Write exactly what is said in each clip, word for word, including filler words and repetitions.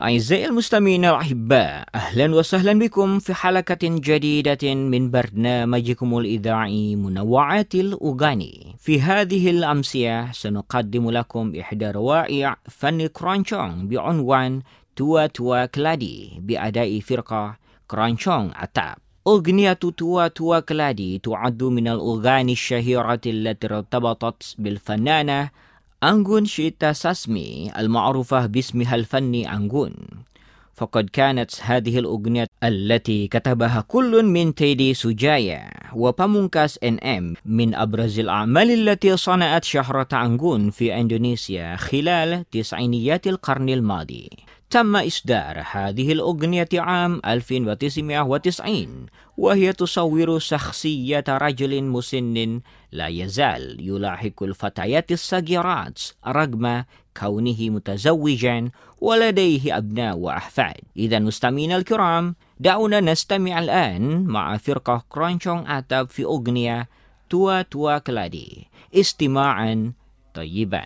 أعزائي المستمعين الأحباء، أهلا وسهلا بكم في حلقة جديدة من برنامجكم الإذاعي منوعات الأغاني. في هذه الأمسية سنقدم لكم إحدى روائع فن كرانشونغ بعنوان توا توا كلادي بأداء فرقة كرانشونغ عتاب. أغنية توا توا كلادي تعد من الأغاني الشهيرة التي ارتبطت بالفنانة أنغون شيتا ساسمي المعروفة باسمها الفني أنغون. فقد كانت هذه الأغنية التي كتبها كل من تيدي سوجايا وبامونكاس إن إم من أبرز الأعمال التي صنعت شهرة أنغون في إندونيسيا خلال تسعينيات القرن الماضي. تم إصدار هذه الأغنية عام ألف وتسعمائة وتسعين، وهي تصور شخصية رجل مسن لا يزال يلاحق الفتيات الصغيرات رغم كونه متزوجا ولديه أبناء وأحفاد. إذا مستمعينا الكرام، دعونا نستمع الآن مع فرقة كرانشونغ عتاب في أغنية توا توا كلادي. استماعا طيبا.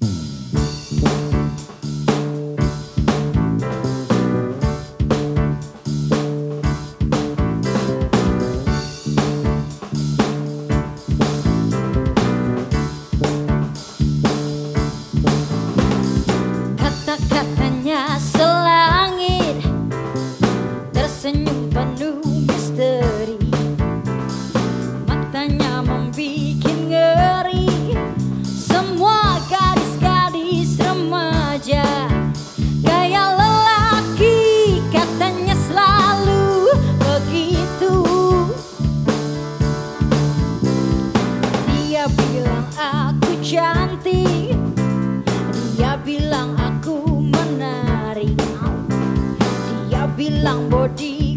Kata-katanya selangit, tersenyum penuh misteri, matanya membikin ngeri. Semua gadis-gadis remaja, gaya lelaki katanya selalu begitu. Dia bilang aku cantik, dia bilang aku menarik, dia bilang body